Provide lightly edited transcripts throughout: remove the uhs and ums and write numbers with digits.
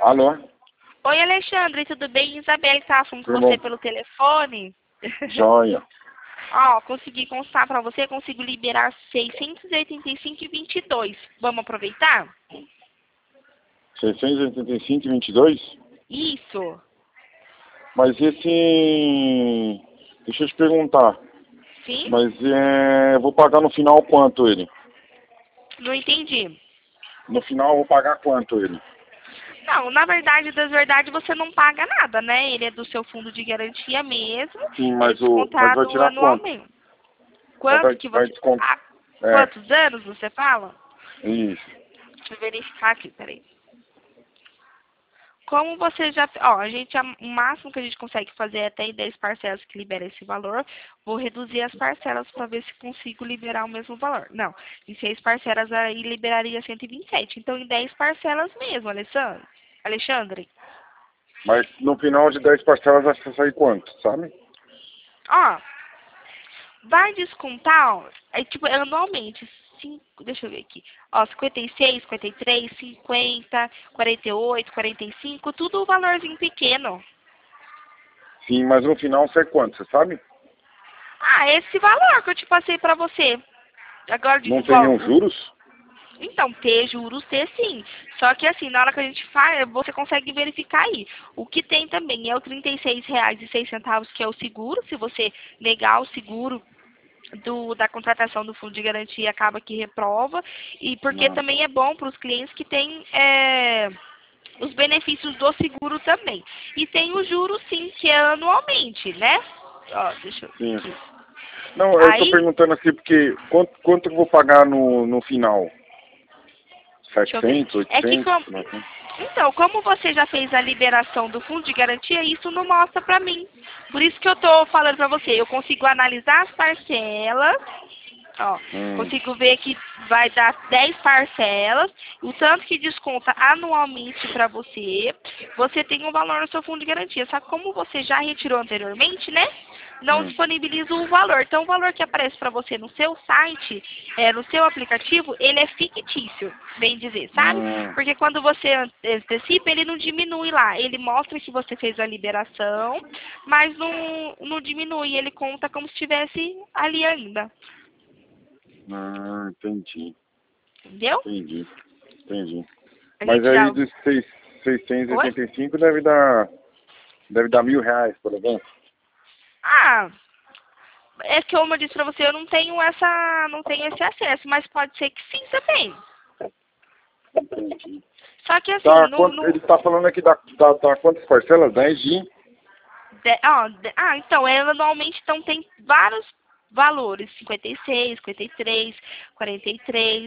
Alô? Oi, Alexandre, tudo bem? Isabelle estava falando com Tudo você bom? pelo telefone. Joia. Ó, consegui constar para você, consigo liberar 685,22. Vamos aproveitar? 685,22? Isso. Mas esse... Deixa eu te perguntar. Sim? Mas eu vou pagar no final quanto ele? Não entendi. No final eu vou pagar quanto ele? Não, na verdade, das verdades, você não paga nada, né? Ele é do seu fundo de garantia mesmo. Sim, É mas vai descontado tirar quanto? anualmente. Mas Quanto que vai você... descontar. Ah, É, quantos anos você fala? isso. Deixa eu verificar aqui, peraí. Como você já... Ó, o máximo que a gente consegue fazer é até em 10 parcelas que libera esse valor. Vou reduzir as parcelas para ver se consigo liberar o mesmo valor. Não, em 6 parcelas aí liberaria 127. Então, em 10 parcelas mesmo, Alexandre. Mas no final de 10 parcelas vai sair quanto, sabe? Ó, vai descontar, ó, tipo, anualmente. Deixa eu ver aqui. Ó, 56, 53, 50, 48, 45, tudo um valorzinho pequeno. Sim, mas no final sai quanto, você sabe? Ah, esse valor que eu te passei pra você. Agora, Não tem nenhum juros? então, ter juros, ter sim. Só que assim, na hora que a gente faz, você consegue verificar aí. O que tem também é o R$ 36,06, que é o seguro. Se você negar o seguro da contratação do fundo de garantia, acaba que reprova. E porque Não. também é bom para os clientes que têm os benefícios do seguro também. E tem o juro sim, que é anualmente, né? Ó, deixa eu ver Sim. aqui. Não, eu tô Aí, perguntando aqui porque quanto eu vou pagar no final? deixa eu ver. 700, É que 800? como... Então, como você já fez a liberação do fundo de garantia, isso não mostra pra mim. Por isso que eu tô falando pra você, eu consigo analisar as parcelas, ó, Hum, consigo ver que vai dar 10 parcelas, o tanto que desconta anualmente pra você, você tem um valor no seu fundo de garantia. Só que como você já retirou anteriormente, né? Não hum, disponibiliza o valor. Então, o valor que aparece para você no seu site, no seu aplicativo, ele é fictício, bem dizer, sabe? hum, Porque quando você antecipa, ele não diminui lá. Ele mostra que você fez a liberação, mas não diminui. Ele conta como se estivesse ali ainda. entendi, Entendeu? entendi, entendi. A Mas gente aí já... dos Oi? 685 deve dar R$ 1.000, por exemplo. Ah, é que como eu disse pra você, eu não tenho esse acesso, mas pode ser que sim também. Entendi. Só que assim, Tá, ele tá falando aqui da quantas parcelas? 10 de... Então, ela anualmente então, tem vários valores, 56, 53, 43.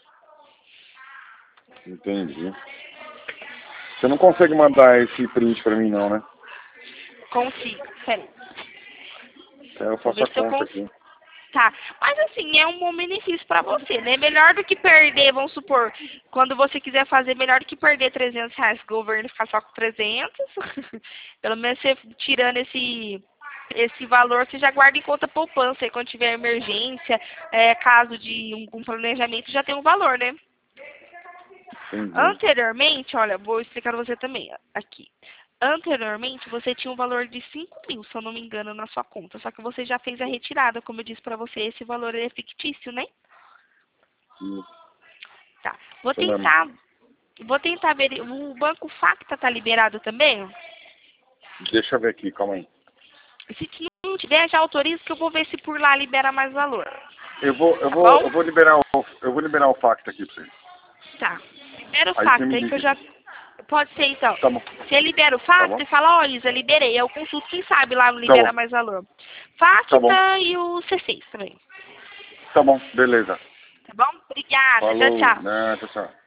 Entendi. Você não consegue mandar esse print pra mim não, né? Consigo. Peraí, Eu vou faço ver a se eu conta consigo. aqui. Tá, mas assim, é um bom benefício pra você, né? Melhor do que perder, vamos supor, quando você quiser fazer, melhor do que perder R$ 300, que o governo ficar só com 300. Pelo menos você tirando esse valor, você já guarda em conta poupança, e quando tiver emergência, caso de um planejamento, já tem um valor, né? Entendi. Anteriormente, olha, vou explicar pra você também, aqui. Anteriormente, você tinha um valor de 5.000, se eu não me engano, na sua conta. Só que você já fez a retirada, como eu disse pra você, esse valor é fictício, né? Isso, Tá. isso mesmo. Vou tentar ver. O Banco Facta tá liberado também? Deixa eu ver aqui, calma aí. Se não tiver, já autoriza que eu vou ver se por lá libera mais valor. Eu vou, eu Tá vou, bom? eu vou liberar o facto aqui pra você. Tá. Libera o Aí você Facta me aí que eu liga. já... Pode ser, então. Tá bom, Você libera o tá Facta bom? e fala, ó, Isa, liberei. Eu consulto, quem sabe lá não Tá bom, libera mais valor. tá bom, Facta e o C6 também. tá bom, beleza. Tá bom? Obrigada. Tchau, Falou, tchau. né, tchau, tchau.